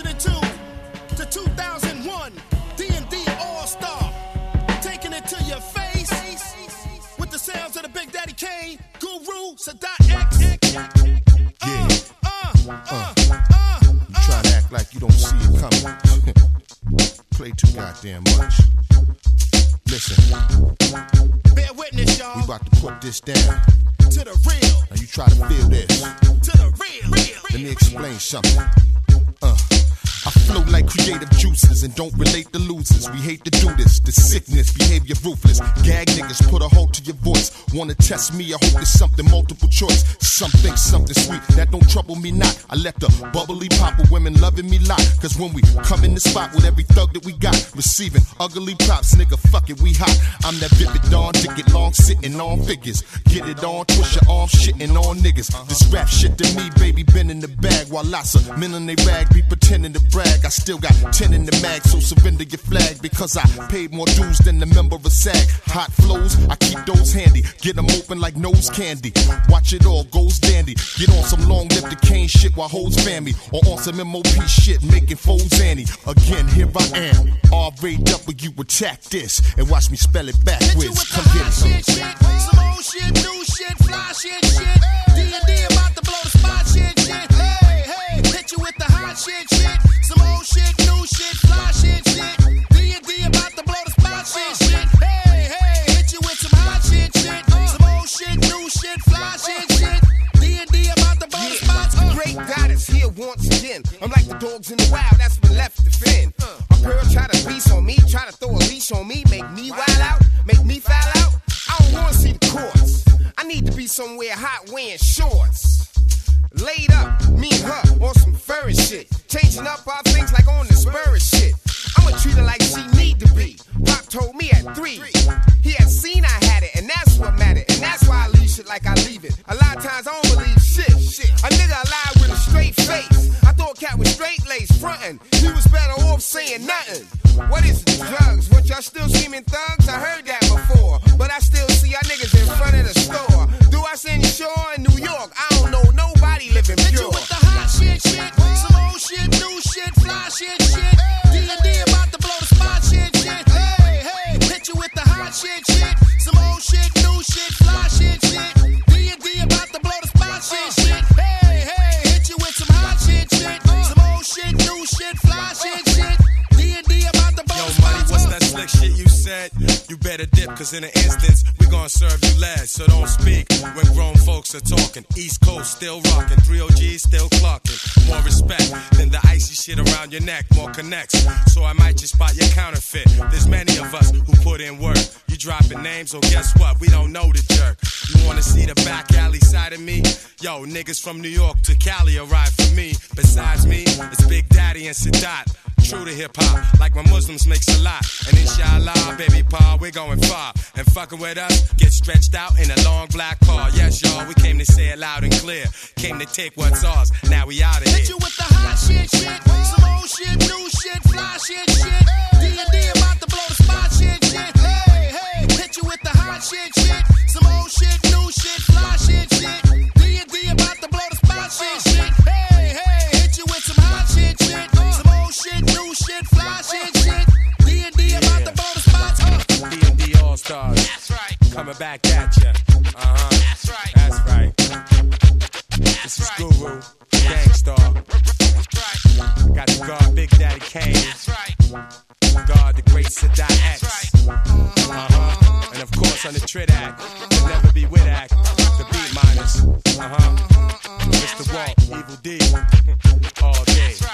listening to 2001 D&D All-Star. Taking it to your face with the sounds of the Big Daddy Kane, Guru, Sadat X. You try to act like you don't see it coming. Play too goddamn much. Listen. Bear witness, y'all. We about to put this down. To the real. Now you try to feel this. To the real. Let me explain something. I flow like creative juices and don't relate to losers. We hate to do this. The sickness, behavior ruthless. Gag niggas, put a hold to your voice. Wanna test me? I hope it's something multiple choice. Something sweet that don't trouble me not. I let the bubbly pop of women loving me lot. Cause when we come in the spot with every thug that we got, receiving ugly props, nigga, fuck it, we hot. I'm that vivid dawn, dick it long, sitting on figures. Get it on, twist your arm, shitting on niggas. This rap shit to me, baby, been in the bag. While lots of men in they rag be pretending to brag. I still got 10 in the mag, so surrender your flag. Because I paid more dues than the member of SAG. Hot flows, I keep those handy. Get them open like nose candy. Watch it all, goes dandy. Get on some long-lipped cane shit while hoes fan me. Or on some MOP shit, making foes annie. Again, here I am. R-A-W, attack this. And watch me spell it backwards. Come get it. Some old shit, new shit, fly shit. D&D about to blow the spot shit. Hey, hit you with the hot shit. Some old shit, new shit, fly shit. D&D about to blow the spot shit. Hey, hit you with some hot shit. Some old shit, new shit, fly shit. D&D about to blow the spot. The great goddess here once again. I'm like the dogs in the wild that's been left to fend. A girl try to beast on me, try to throw a leash on me, make me wild out, make me foul out. I don't wanna see the courts. I need to be somewhere hot wearing shorts. Laid up, me and her on some furry shit. Changing up our things like on the Spurs shit. I'ma treat her like she need to be. Pop told me at 3. He had seen I had it, and that's what mattered. And that's why I leave shit like I leave it. A lot of times I don't believe shit. A nigga alive with a straight face. I thought cat was straight laced, frontin'. He was better off saying nothing. What is it, drugs? What y'all still screaming thugs? I heard that before. But I still see y'all niggas in front of the store. Do I send you shore in New York? I don't know nobody living pure. Hit you with the hot shit. Some old shit, new shit, fly shit. D&D about to blow the spot shit. Hey, hit you with the hot shit. Some old shit, new shit, fly shit. D&D about to blow the spot shit. Hey, hit you with some hot shit. Some old shit, new shit, fly shit. D&D about to blow the spot. Yo, money, what's that slick shit you said? You better dip, cause in an instance, we gon' serve you last. So don't speak when grown folks are talking. East Coast still rocking, 3 OGs still clocking. More respect than the icy shit around your neck, more connects. So I might just spot your counterfeit. There's many of us who put in work. You dropping names, so guess what? We don't know the jerk. You wanna see the back alley side of me? Yo, niggas from New York to Cali arrive for me. Besides me, it's Big Daddy and Sadat. True to hip-hop, like my Muslims makes a lot. And inshallah, baby pa, we're going far. And fucking with us, get stretched out in a long black car. Yes, y'all, we came to say it loud and clear. Came to take what's ours, now we out of here. Hit you with the hot shit. Some old shit, new shit, fly shit. D&D about to blow the spot shit. Hey, hit you with the hot shit. Some old shit, new shit, fly shit. D&D about to blow the spot shit. Hey, hit you with some hot shit. Some old shit, new shit, fly shit. D&D about to blow the spot. D&D All-Stars. That's right. Coming back at ya. That's right. That's right. This is Guru, Gangstar. That's right. Got the guard Big Daddy Kane. That's right. Guard the great Sadat X. That's right. And of course on the Tridac, the Never Be With Act, the Beat Miners. Mr. Walt, Evil D, all day.